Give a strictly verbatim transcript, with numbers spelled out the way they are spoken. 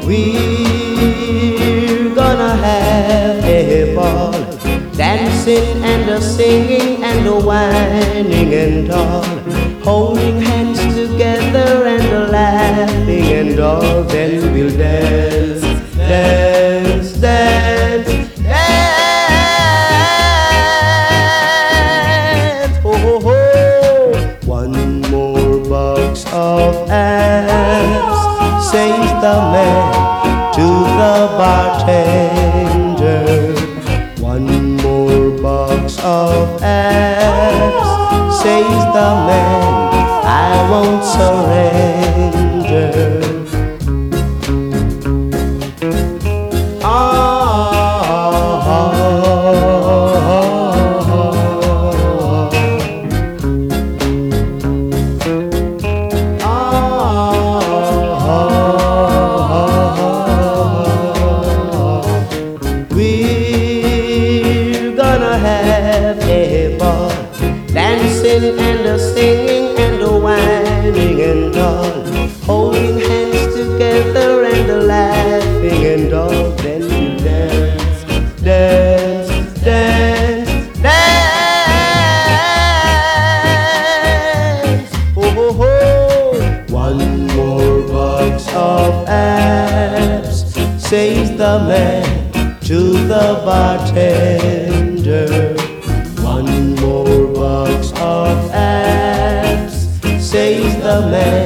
We're gonna have a ball, dancing and a singing and a whining and all, holding hands together and a laughing and all. Then we'll dance, dance, dance, dance. Oh, oh, oh. One more box of abs, says the man to the bartender. One more box of abs, says the man, I won't surrender. Ah, ah, ah, have a ball, dancing and a singing and a whining and all, holding hands together and a laughing and all. Then we dance, dance, dance, dance. Oh, oh, oh. One more box of abs, says the man to the bartender. One more box of abs, says the man,